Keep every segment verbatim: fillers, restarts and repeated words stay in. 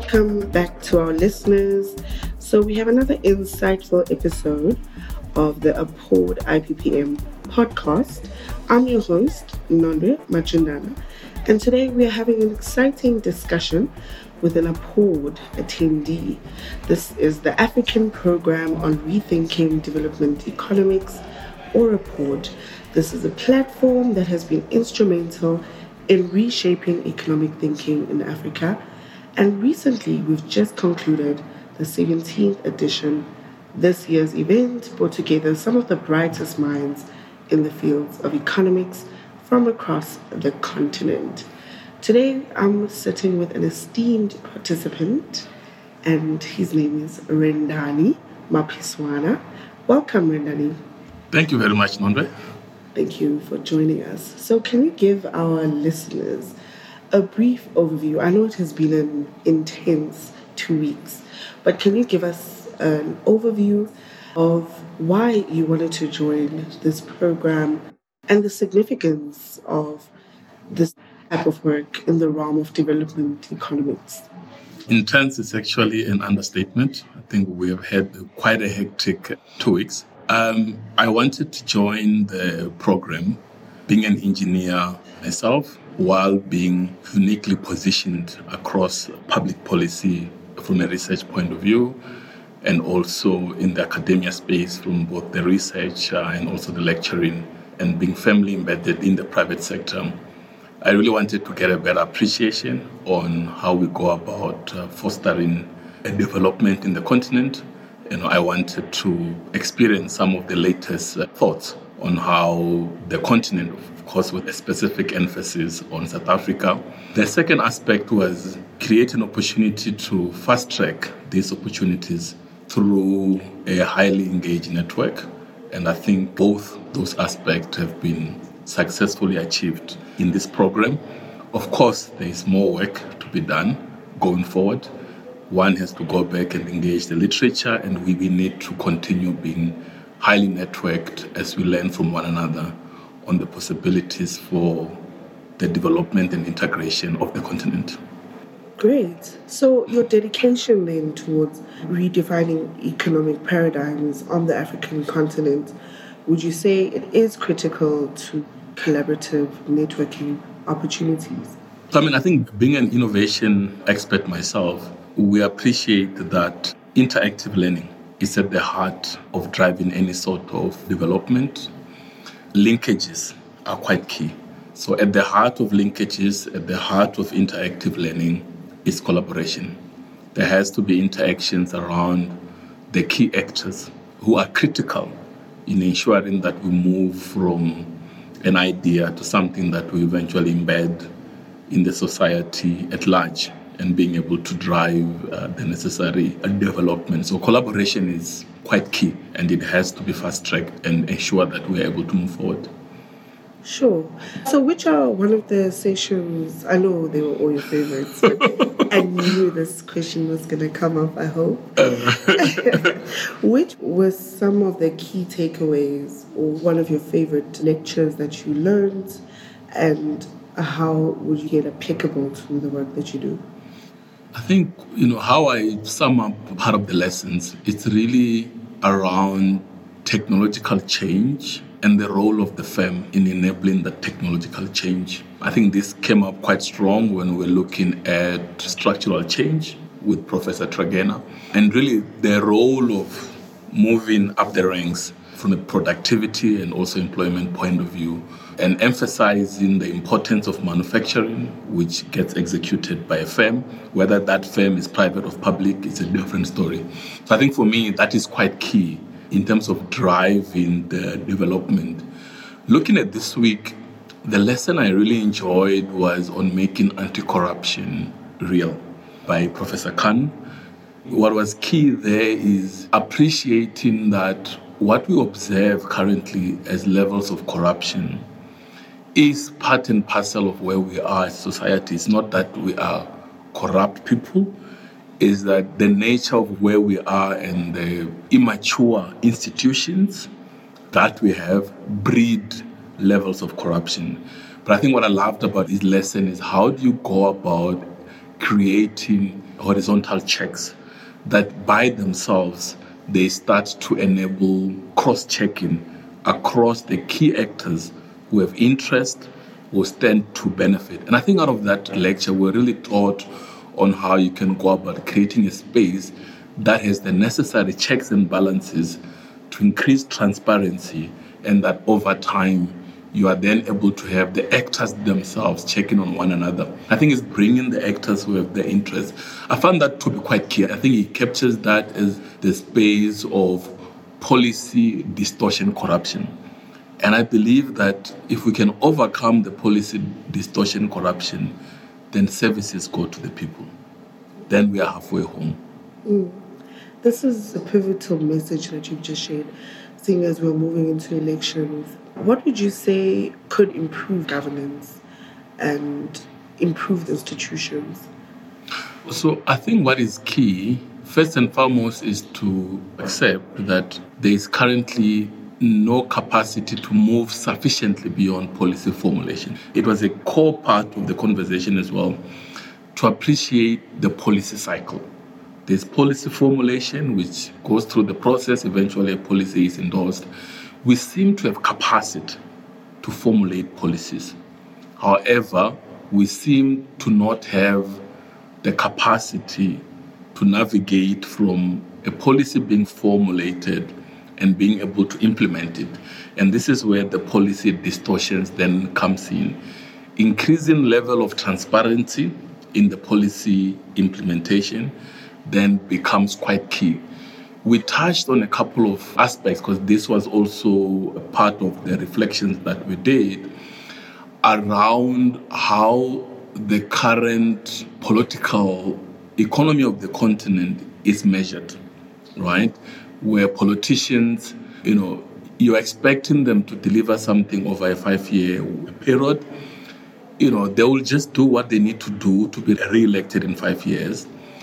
welcome back to our listeners. So we have another insightful episode of the Uphold I P P M podcast. I'm your host, Nonde Machindana, and today we are having an exciting discussion with an Uphold attendee. This is the African Program on Rethinking Development Economics, or Uphold. This is a platform that has been instrumental in reshaping economic thinking in Africa. And recently, we've just concluded the seventeenth edition. This year's event brought together some of the brightest minds in the fields of economics from across the continent. Today, I'm sitting with an esteemed participant, and his name is Rendani Mapiswana. Welcome, Rendani. Thank you very much, Nonde. Thank you for joining us. So can you give our listeners a brief overview? I know it has been an intense two weeks, but can you give us an overview of why you wanted to join this program and the significance of this type of work in the realm of development economics? Intense is actually an understatement. I think we have had quite a hectic two weeks. Um, I wanted to join the program, being an engineer myself, while being uniquely positioned across public policy from a research point of view, and also in the academia space from both the research uh, and also the lecturing, and being firmly embedded in the private sector. I really wanted to get a better appreciation on how we go about uh, fostering a development in the continent. You know, I wanted to experience some of the latest uh, thoughts on how the continent, of course, with a specific emphasis on South Africa. The second aspect was create an opportunity to fast-track these opportunities through a highly engaged network. And I think both those aspects have been successfully achieved in this program. Of course, there is more work to be done going forward. One has to go back and engage the literature, and we, we need to continue being highly networked as we learn from one another on the possibilities for the development and integration of the continent. Great. So your dedication then towards redefining economic paradigms on the African continent, would you say it is critical to collaborative networking opportunities? So, I mean, I think being an innovation expert myself, we appreciate that interactive learning is at the heart of driving any sort of development. Linkages are quite key. So at the heart of linkages, at the heart of interactive learning is collaboration. There has to be interactions around the key actors who are critical in ensuring that we move from an idea to something that we eventually embed in the society at large, and being able to drive uh, the necessary uh, development. So collaboration is quite key, and it has to be fast-tracked and ensure that we are able to move forward. Sure. So which are one of the sessions, I know they were all your favorites, but I knew this question was going to come up, I hope. Which was some of the key takeaways or one of your favorite lectures that you learned, and how would you get applicable to the work that you do? I think, you know, how I sum up part of the lessons, it's really around technological change and the role of the firm in enabling that technological change. I think this came up quite strong when we're looking at structural change with Professor Tragena, and really the role of moving up the ranks from a productivity and also employment point of view, and emphasizing the importance of manufacturing, which gets executed by a firm. Whether that firm is private or public is a different story. So I think for me, that is quite key in terms of driving the development. Looking at this week, the lesson I really enjoyed was on making anti-corruption real by Professor Khan. What was key there is appreciating that what we observe currently as levels of corruption is part and parcel of where we are as society. It's not that we are corrupt people, is that the nature of where we are and the immature institutions that we have breed levels of corruption. But I think what I loved about this lesson is how do you go about creating horizontal checks that by themselves, they start to enable cross-checking across the key actors who have interest, who stand to benefit. And I think out of that lecture, we're really taught on how you can go about creating a space that has the necessary checks and balances to increase transparency, and that over time, you are then able to have the actors themselves checking on one another. I think it's bringing the actors who have their interests. I found that to be quite key. I think it captures that as the space of policy distortion corruption. And I believe that if we can overcome the policy distortion corruption, then services go to the people. Then we are halfway home. Mm. This is a pivotal message that you've just shared, seeing as we're moving into elections. What would you say could improve governance and improve the institutions? So I think what is key, first and foremost, is to accept that there is currently no capacity to move sufficiently beyond policy formulation. It was a core part of the conversation as well, to appreciate the policy cycle. There's policy formulation, which goes through the process. Eventually, a policy is endorsed. We seem to have capacity to formulate policies. However, we seem to not have the capacity to navigate from a policy being formulated and being able to implement it. And this is where the policy distortions then comes in. Increasing level of transparency in the policy implementation then becomes quite key. We touched on a couple of aspects, because this was also a part of the reflections that we did around how the current political economy of the continent is measured, right? Where politicians, you know, you're expecting them to deliver something over a five-year period. You know, they will just do what they need to do to be re-elected in five years.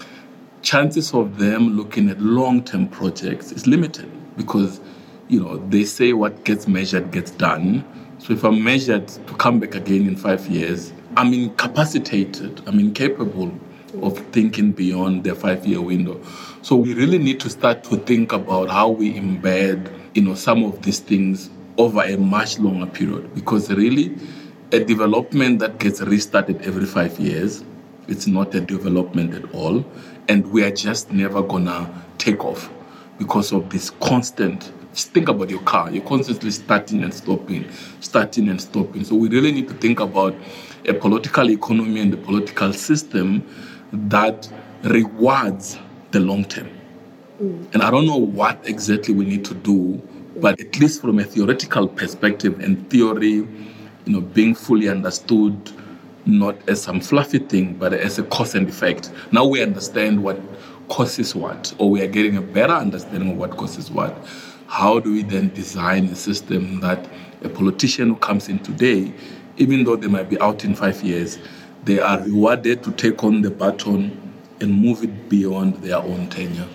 Chances of them looking at long-term projects is limited because, you know, they say what gets measured gets done. So if I'm measured to come back again in five years, I'm incapacitated, I'm incapable of thinking beyond the five-year window. So we really need to start to think about how we embed, you know, some of these things over a much longer period, because really a development that gets restarted every five years, it's not a development at all. And we are just never gonna take off because of this constant. Just think about your car. You're constantly starting and stopping, starting and stopping. So we really need to think about a political economy and the political system that rewards the long term. Mm. And I don't know what exactly we need to do, but at least from a theoretical perspective and theory, you know, being fully understood, not as some fluffy thing, but as a cause and effect. Now we understand what causes what, or we are getting a better understanding of what causes what. How do we then design a system that a politician who comes in today, even though they might be out in five years, they are rewarded to take on the baton and move it beyond their own tenure?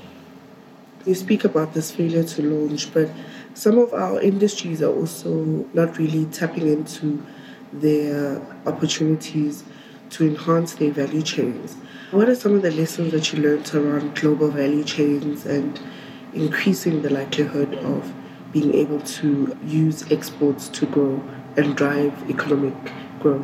You speak about this failure to launch, but some of our industries are also not really tapping into their opportunities to enhance their value chains. What are some of the lessons that you learned around global value chains and increasing the likelihood of being able to use exports to grow and drive economic growth?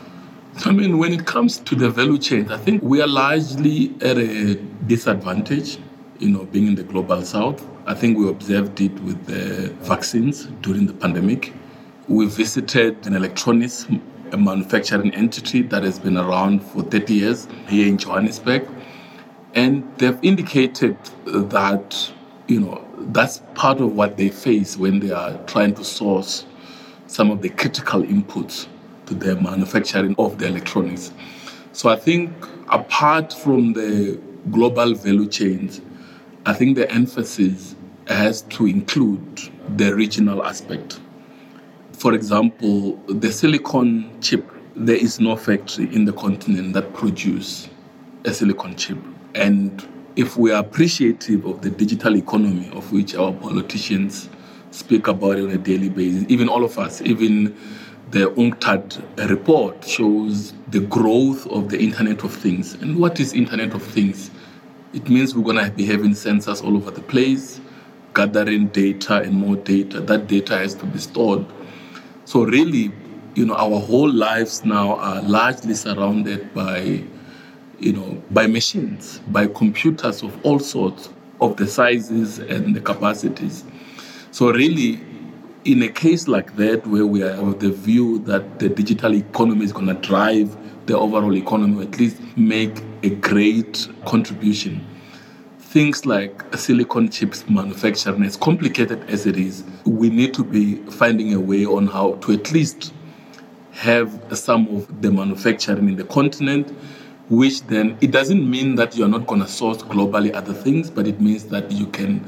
I mean, when it comes to the value chains, I think we are largely at a disadvantage, you know, being in the global south. I think we observed it with the vaccines during the pandemic. We visited an electronics a manufacturing entity that has been around for thirty years here in Johannesburg. And they've indicated that, you know, that's part of what they face when they are trying to source some of the critical inputs to the manufacturing of the electronics. So I think apart from the global value chains, I think the emphasis has to include the regional aspect. For example, the silicon chip, there is no factory in the continent that produces a silicon chip. And if we are appreciative of the digital economy of which our politicians speak about it on a daily basis, even all of us, even the UNCTAD report shows the growth of the Internet of Things. And what is Internet of Things? It means we're going to be having sensors all over the place, gathering data and more data. That data has to be stored. So really, you know, our whole lives now are largely surrounded by, you know, by machines, by computers of all sorts, of the sizes and the capacities. So really, in a case like that, where we are of the view that the digital economy is going to drive the overall economy, or at least make a great contribution, things like silicon chips manufacturing, as complicated as it is, we need to be finding a way on how to at least have some of the manufacturing in the continent, which then, it doesn't mean that you're not going to source globally other things, but it means that you can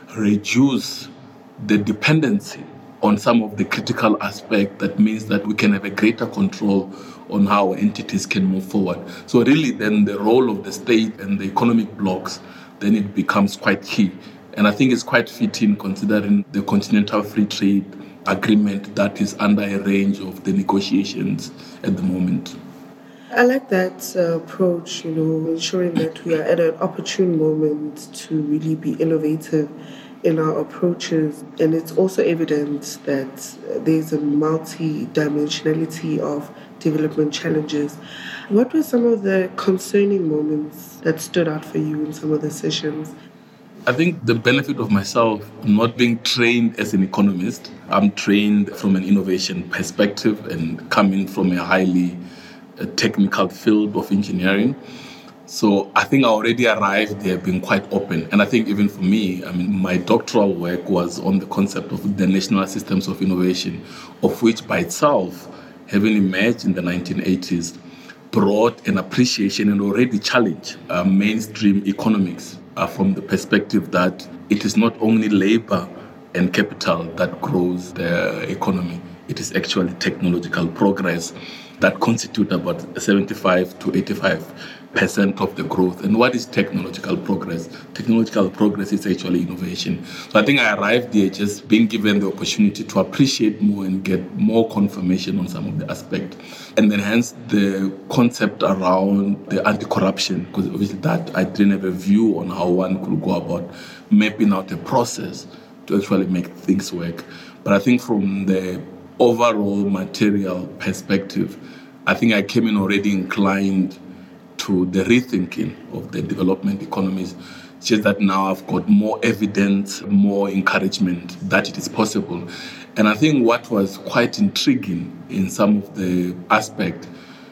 reduce the dependency on some of the critical aspect. That means that we can have a greater control on how entities can move forward. So really then the role of the state and the economic blocks, then it becomes quite key. And I think it's quite fitting considering the Continental Free Trade Agreement that is under a range of the negotiations at the moment. I like that uh, approach, you know, ensuring that we are at an opportune moment to really be innovative in our approaches. And it's also evident that there's a multi-dimensionality of development challenges. What were some of the concerning moments that stood out for you in some of the sessions? I think the benefit of myself not being trained as an economist, I'm trained from an innovation perspective and coming from a highly uh, technical field of engineering. So I think I already arrived there being quite open. And I think even for me, I mean, my doctoral work was on the concept of the national systems of innovation, of which by itself, having emerged in the nineteen eighties, brought an appreciation and already challenged uh, mainstream economics uh, from the perspective that it is not only labor and capital that grows the economy, it is actually technological progress that constitute about seventy-five to eighty-five percent of the growth. And what is technological progress? Technological progress is actually innovation. So I think I arrived there just being given the opportunity to appreciate more and get more confirmation on some of the aspects. And then hence the concept around the anti-corruption, because obviously that I didn't have a view on how one could go about mapping out a process to actually make things work. But I think from the overall material perspective, I think I came in already inclined to the rethinking of the development economies. It's just that now I've got more evidence, more encouragement that it is possible. And I think what was quite intriguing in some of the aspect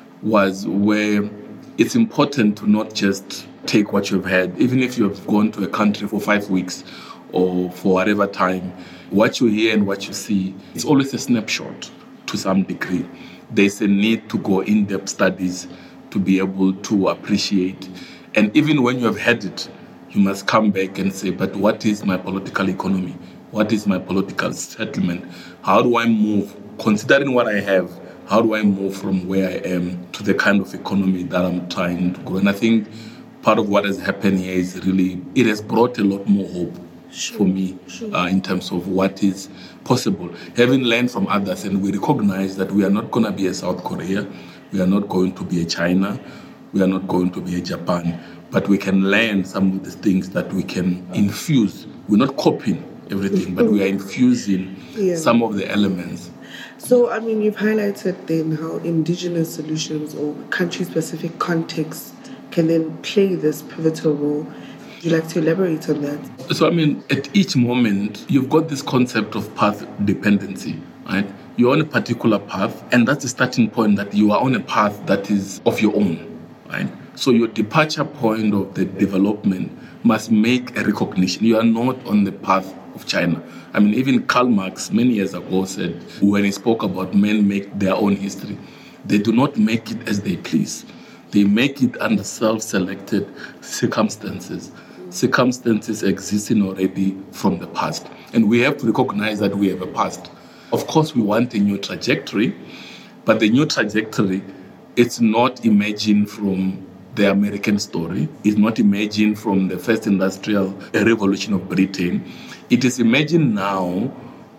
was where it's important to not just take what you've had, even if you've gone to a country for five weeks or for whatever time, what you hear and what you see, it's always a snapshot to some degree. There's a need to go in-depth studies to be able to appreciate. And even when you have had it, you must come back and say, but what is my political economy? What is my political settlement? How do I move? Considering what I have, how do I move from where I am to the kind of economy that I'm trying to grow? And I think part of what has happened here is really, it has brought a lot more hope sure, for me sure. uh, in terms of what is possible. Having learned from others, and we recognize that we are not going to be a South Korea, we are not going to be a China, we are not going to be a Japan, but we can learn some of the things that we can infuse. We're not copying everything, but we are infusing yeah. some of the elements. So, I mean, you've highlighted then how indigenous solutions or country-specific contexts can then play this pivotal role. Would you like to elaborate on that? So, I mean, at each moment, you've got this concept of path dependency, right? You're on a particular path, and that's the starting point, that you are on a path that is of your own, right? So your departure point of the development must make a recognition. You are not on the path of China. I mean, even Karl Marx many years ago said, when he spoke about men make their own history, they do not make it as they please. They make it under self-selected circumstances. Circumstances existing already from the past. And we have to recognize that we have a past. Of course, we want a new trajectory, but the new trajectory, it's not emerging from the American story. It's not emerging from the first industrial revolution of Britain. It is emerging now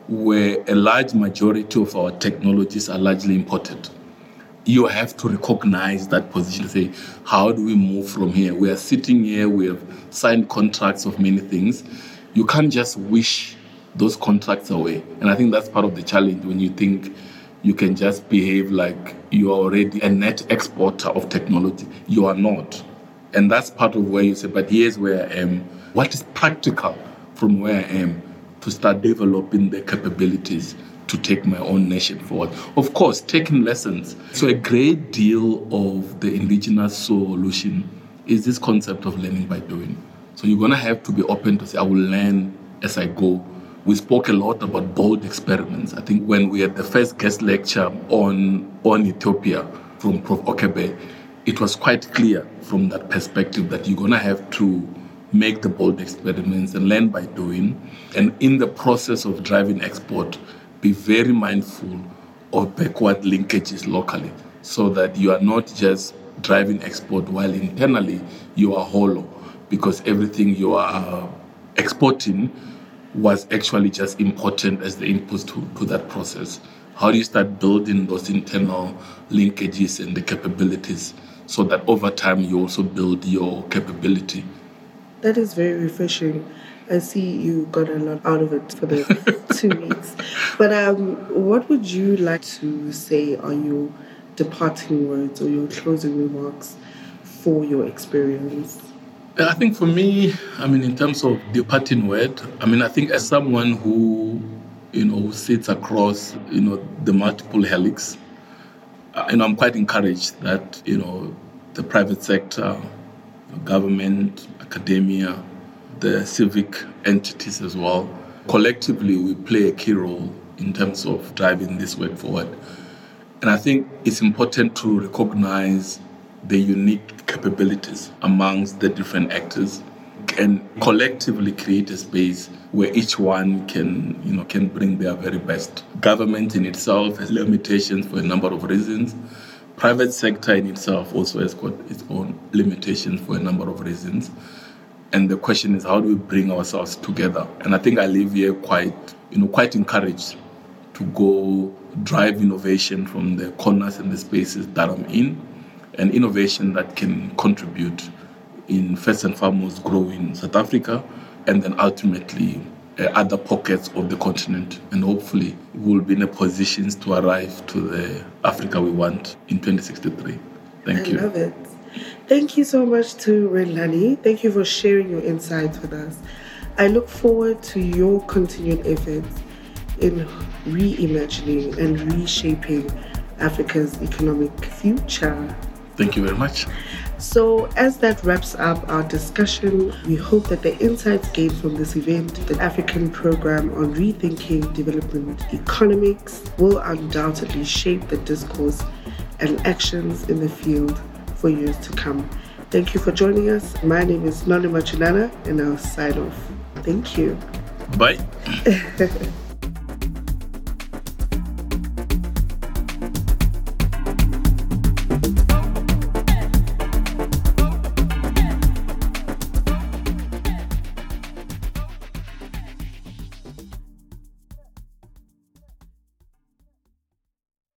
where a large majority of our technologies are largely imported. You have to recognize that position, say, how do we move from here? We are sitting here, we have signed contracts of many things. You can't just wish those contracts away. And I think that's part of the challenge when you think you can just behave like you are already a net exporter of technology. You are not. And that's part of where you say, but here's where I am. What is practical from where I am to start developing the capabilities to take my own nation forward? Of course, taking lessons. So a great deal of the indigenous solution is this concept of learning by doing. So you're going to have to be open to say, I will learn as I go. We spoke a lot about bold experiments. I think when we had the first guest lecture on, on Ethiopia from Professor Okebe, it was quite clear from that perspective that you're going to have to make the bold experiments and learn by doing. And in the process of driving export, be very mindful of backward linkages locally so that you are not just driving export while internally you are hollow, because everything you are exporting was actually just important as the inputs to, to that process. How do you start building those internal linkages and the capabilities so that over time you also build your capability? That is very refreshing. I see you got a lot out of it for the two weeks. But um, what would you like to say are your departing words or your closing remarks for your experience? I think for me, I mean, in terms of departing word, I mean, I think as someone who, you know, sits across, you know, the multiple helix, uh, you know, I'm quite encouraged that, you know, the private sector, government, academia, the civic entities as well, collectively we play a key role in terms of driving this work forward. And I think it's important to recognize the unique capabilities amongst the different actors and collectively create a space where each one can, you know, can bring their very best. Government in itself has limitations for a number of reasons. Private sector in itself also has got its own limitations for a number of reasons. And the question is, how do we bring ourselves together? And I think I leave here quite, you know, quite encouraged to go drive innovation from the corners and the spaces that I'm in, and innovation that can contribute in first and foremost growing South Africa, and then ultimately uh, other pockets of the continent. And hopefully we'll be in a position to arrive to the Africa we want in twenty sixty-three. Thank I you. I love it. Thank you so much to Renlani. Thank you for sharing your insights with us. I look forward to your continued efforts in reimagining and reshaping Africa's economic future. Thank you very much. So as that wraps up our discussion, we hope that the insights gained from this event, the African Program on Rethinking Development Economics, will undoubtedly shape the discourse and actions in the field for years to come. Thank you for joining us. My name is Nonde Machinana, and I'll sign off. Thank you. Bye.